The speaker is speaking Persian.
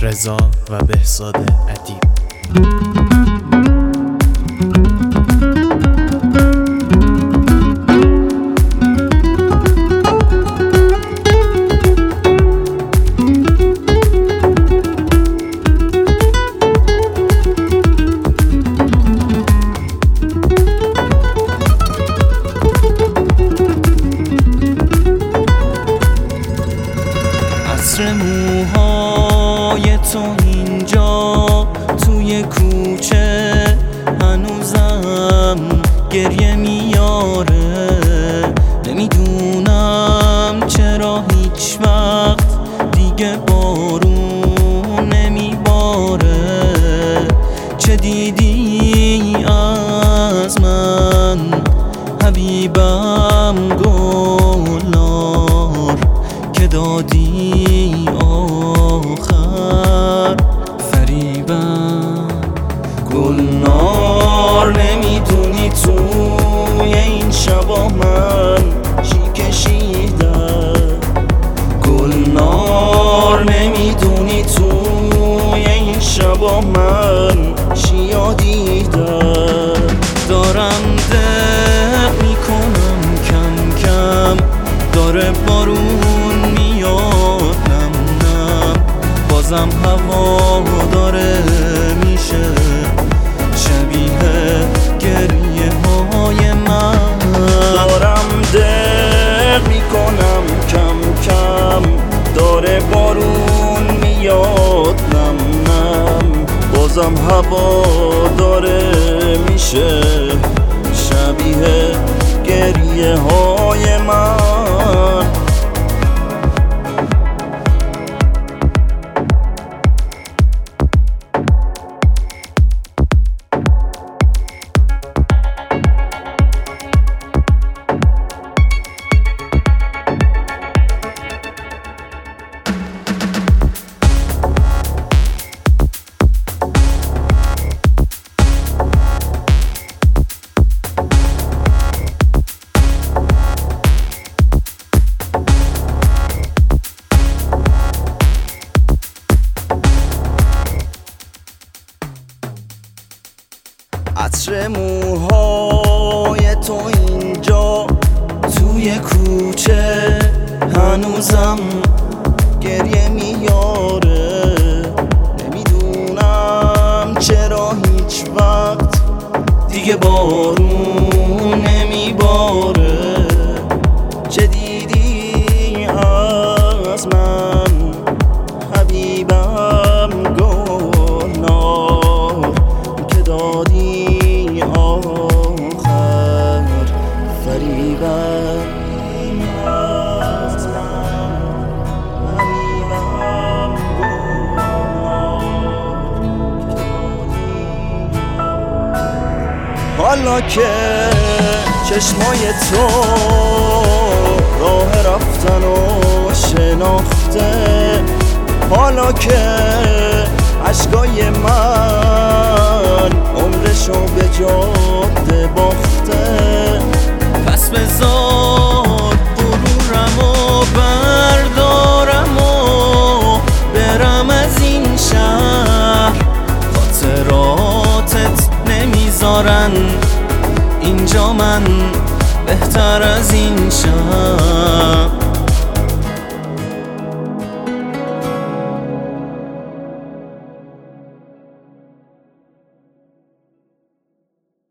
رضا و بهزاد ادیب. عطر موهای تو اینجا توی کوچه هنوزم گریه میاره. نمیدونم چرا هیچ وقت دیگه بارون نمیباره. چه دیدی از من حبیبم گلنار که دادی آخر فریبم؟ گلنار نمیدونی توی این شبا من چی کشیدم. گلنار نمیدونی توی این شبا من چی دیدم. دارم دق میکنم کم کم، داره بارون میاد نم نم، بازم هوا داره میشه شبیه گریه های من. دارم دق میکنم کم کم، داره بارون میاد نم نم، بازم هوا داره میشه شبیه گریه های من. عطر موهای تو اینجا توی کوچه هنوزم گریه میاره. نمیدونم چرا هیچ وقت دیگه بارون نمیباره. چه دیدی از من حبیبم گلنار که دادی آخر فریبم؟ حالا که چشمای تو راه رفتن و شناخته، حالا که عشقای من عمرشو به جاده باخته، پس بذار غرورم و بردارم و برم از این شهر. خاطراتت نمیذارن اینجا من بهتر از این شهر.